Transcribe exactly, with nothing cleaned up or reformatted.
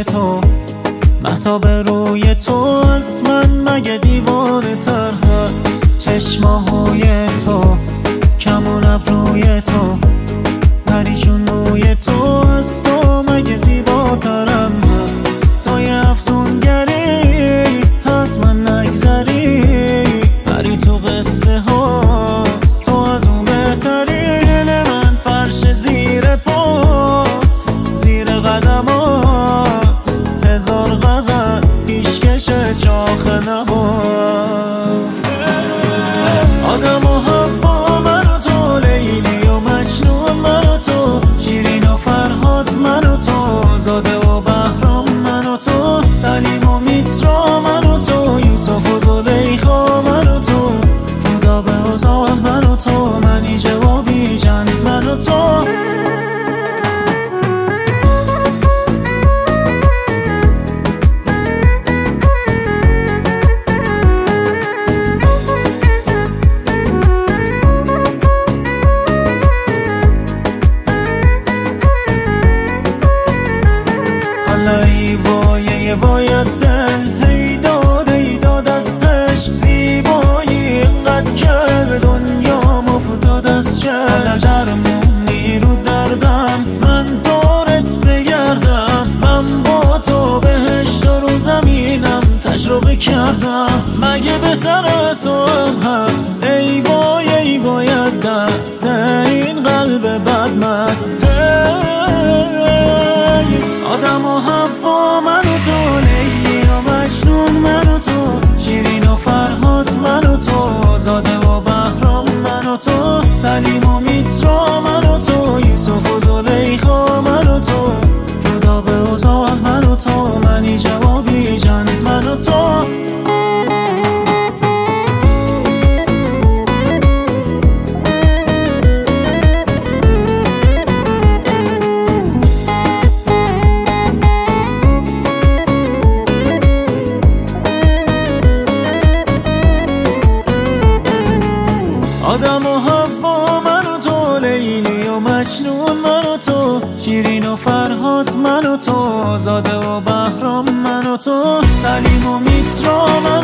روی تو، مهتاب روی تو از من مگه دیوانه تر هست؟ چشماهای تو، کمون ابروی تو، پریشون موی تو از تو مگه زیباترم هست؟ تو یه افسونگری هست من نگذری، پری تو قصه ها تو از اون بهتری. دل من فرش زیر پات، زیر قدمات هزار غزل پیشکش چاخ نبات. آدم و حوا من و تو، لیلی و مجنون من و تو، شیرین و فرهاد من و تو، زاده و بهرام من و تو، سلیم و میترا من و تو، یوسف و زلیخا من و تو، رودابه و زال من و تو، منیژه و بیژن من و تو. ای وای ای وای از دل، هی داد ای داد از عشق، زیبایی اینقدر که دنیا مفتاد از چشم. درمونی رو دردم من دارت بگردم، من با تو بهشت رو زمینم تجربه کردم، مگه بهتر از تو هم هست؟ ای وای ای وای از دست این قلب بدمست. آدم و حوا من و تو، لیلی و مجنون من و تو، شیرین و فرهاد من و تو، زاده و بهرام من و تو، سلیم و میترا من و تو، یوسف و زلیخا من و تو، رودابه و زال من و تو، منیژه و بیژن من و تو. آدم و حوا من و تو، لیلی و مجنون من و تو، شیرین و فرهاد من و تو، زاده و بهرام من و تو، سلیم و میترا من